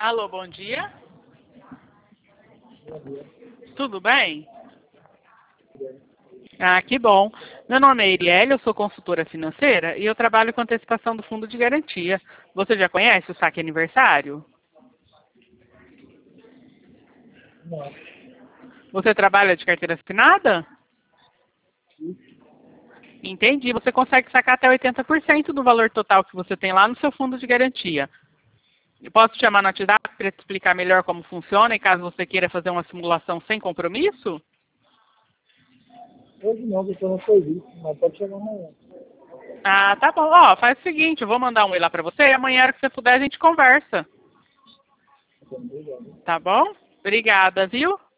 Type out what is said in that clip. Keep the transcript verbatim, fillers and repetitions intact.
Alô, bom dia. Bom dia. Tudo bem? Ah, que bom. Meu nome é Iriele, eu sou consultora financeira e eu trabalho com antecipação do fundo de garantia. Você já conhece o saque aniversário? Não. Você trabalha de carteira assinada? Entendi. Você consegue sacar até oitenta por cento do valor total que você tem lá no seu fundo de garantia. Eu posso te chamar no WhatsApp para te explicar melhor como funciona e caso você queira fazer uma simulação sem compromisso? Hoje não, porque eu estou no serviço, mas pode chegar amanhã. Ah, tá bom. Ó, faz o seguinte, eu vou mandar um e-mail lá para você e amanhã, a hora que você puder, a gente conversa. Obrigado. Tá bom? Obrigada, viu?